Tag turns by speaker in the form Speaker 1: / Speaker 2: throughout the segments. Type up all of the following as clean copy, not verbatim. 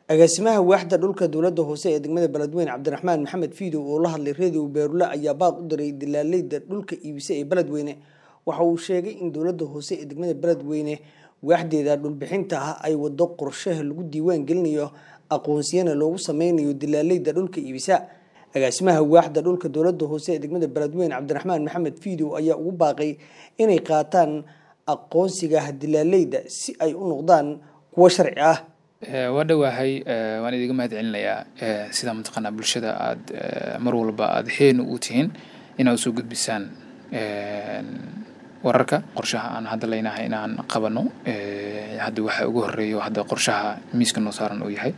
Speaker 1: agaasimaha waaxda dhulka dowladda hoose ee degmada Beledweyne Cabdiraxmaan Maxamed Fiido oo la hadlay radio Beerula ayaa baaq u diray dilaaleyda dhulka iibisa ee Beledweyne waxa uu sheegay in dowladda hoose ee degmada Beledweyne waaxdeeda dhul bixinta ah ay wado qorshe lagu diiwaan gelinayo aqoonsiyana loogu sameynayo dilaaleyda dhulka iibisa agaasimaha waaxda dhulka dowladda hoose ee degmada Beledweyne Cabdiraxmaan Maxamed Fiido ayaa ugu baaqay inay qaataan aqoonsiga dilaaleyda si ay u noqdaan kuwa sharci ah
Speaker 2: wadawaahay waan idiga mahad celinayaa sida mataqaanaa bulshada aad mar walba aad heen u tihiin inaad soo gudbisaan wararka qorshaha aan hadda leenahay inaan qabano hadda waxa ugu horeeyo hadda qorshaha miiska noo saaran uu yahay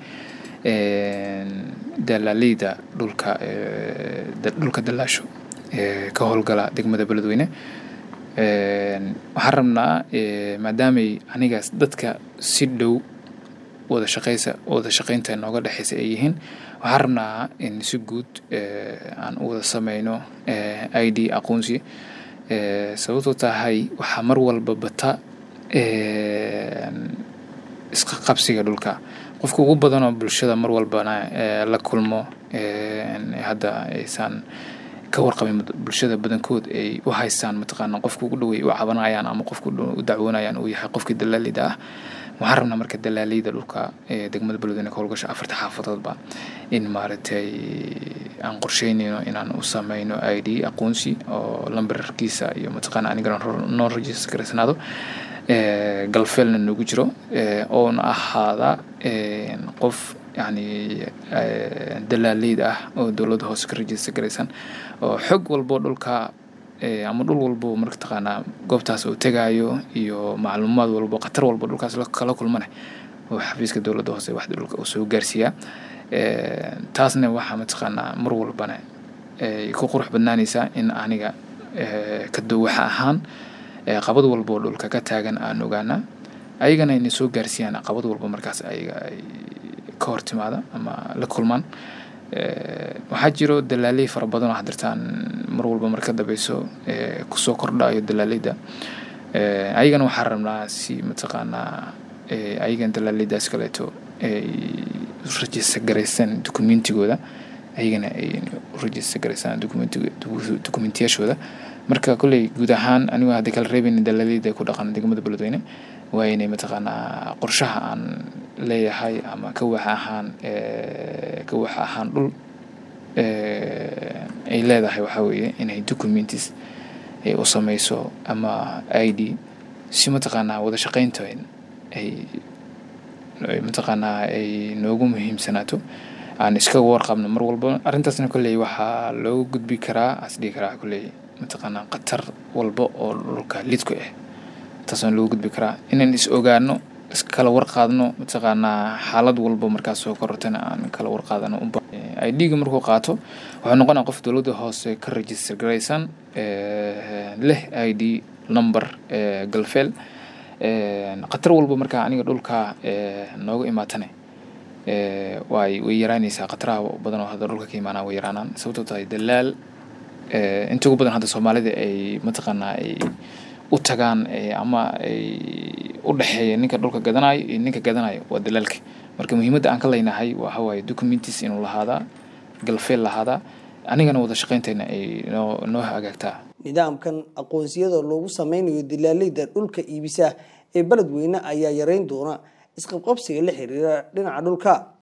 Speaker 2: dalaaleyda dhulka dalaasho ka howlgala degmada Beledweyne waxaan rabnaa maadaama anigaas dadka si dhow wada shaqeynta nooga dhaxaysa ay yihiin waxaan rabnaa in si guud aan u wada sameyno ID aqoonsi sababtoo tahay waxa mar walba bata iska qabsiga dhulka qofka ugu badan oo bulshada mar walbana la kulmo hadda aysan ka warqabin bulshada badankood ay u haystaan mataqaanaa qofka ugu dhaweey u cabanayaan ama qofka u dacwoonayaan uu yahay qofkii dalaalida ah waxaan rabnaa marka dalaaleyda dhulka degmada Beledweyne ka howlgasha 4 xaafadoodba in maaragtay aan qorsheynayno inaan u sameyno ID aqoonsi oo lambarkiisa iyo mataqaanaa aniga noo register gareysanaado galfelna nagu jiro oo ahaada qof yani dalaaleyda ah oo dowladda hoose ka register gareysan oo xog walbo dhulka ama dhul walbo marka taqaana goobtaas uu tagaayo iyo macluumaad walbo qatar walbo dhulkaas kala kulmana oo xafiiska dowladda hoose wax dhulka uu soo gaarsiiya taasna waxa mataqaana mar walbana ku qurux badnaanaysa in aniga ka doowaxa ahaan qabad walbo dhulka ka taagan aan ogaana ayagana inay soo gaarsiiyaan qabad walbo markaas ayaga ay ka hortimaada ama la kulmaan waxaa jiro dalaaley fara badan oo hadirtaan mar walba marka dambayso ku soo kordhayo dalaaleyda ayagana waxaan rabnaa si mataqaanaa ayagan dalaaleydaas kaleeto ay register gareysan documentigooda ayagana ay register gareysan documentiyashooda marka kulay guud ahaan anigu hadda kala reebin dalaaleyda ku dhaqan degmada Beledweyne waa inay mataqaanaa qorshaha aan leeyahay ama ka waxa ahaan dhul ay leedahay waxa weeye inay documents ay u sameyso ama ID si mataqaanaa wada shaqeynta ay mataqaanaa ay noogu muhiimsanaato aan iska warqabno mar walba arintaasna kulay waxa loo gudbi karaa asdii karaa kulay mataqaanaa qatar walba oo dhulka lidku ah taasoo loo gudbi karaa inaan is ogaano iskala warqaadno mataqaanaa xaalad walba markaas soo kortana aan kala warqaadano ID-ga markuu qaato wuxuu noqonaa qof dowladda hoose ka register gareysan leh ID number galfeel qatar walba marka aniga dhulka nooga imaatane way yaraanaysaa qataraha badan oo hadda dhulka ka imaanaa way yaraanaan sababtoo tahay dalaal inta ugu badan hadda Soomaalida ay mataqaanaa ay u tagaan ama ay u dhaxeeyeen ninka dhulka gadanayo iyo ninka gadanayo waa dalaalka marka muhiimadda aan ka leenahay waxa waaye documents inuu lahaada galfeel lahaada anigana wada shaqeynteena ay noo hagaagtaa
Speaker 1: nidaamkan aqoonsiyada loogu sameynayo dilaaleyda dhulka iibisa ee Beledweyne ayaa yareyn doona isqabqabsiga la xiriira dhinaca dhulka